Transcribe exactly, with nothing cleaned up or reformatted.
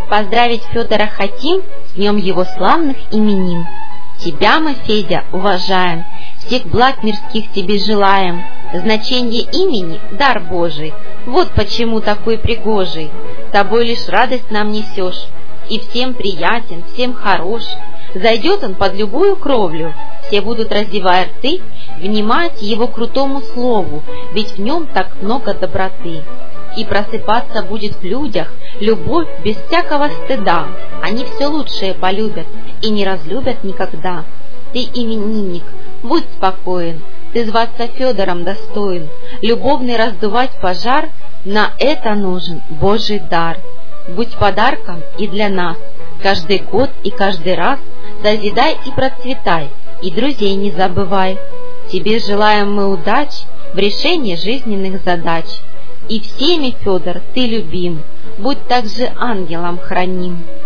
Поздравить Федора хотим с днем его славных именин. Тебя мы, Федя, уважаем, всех благ мирских тебе желаем. Значение имени — дар Божий, вот почему такой пригожий. С тобой лишь радость нам несешь, и всем приятен, всем хорош. Зайдет он под любую кровлю, все будут, раздевая рты, внимать его крутому слову, ведь в нем так много доброты. И просыпаться будет в людях любовь без всякого стыда. Они все лучшее полюбят и не разлюбят никогда. Ты именинник, будь спокоен, ты зваться Федором достоин. Любовный раздувать пожар, на это нужен Божий дар. Будь подарком и для нас, каждый год и каждый раз созидай и процветай, и друзей не забывай. Тебе желаем мы удач в решении жизненных задач. И всеми, Федор, ты любим, будь также ангелом храним.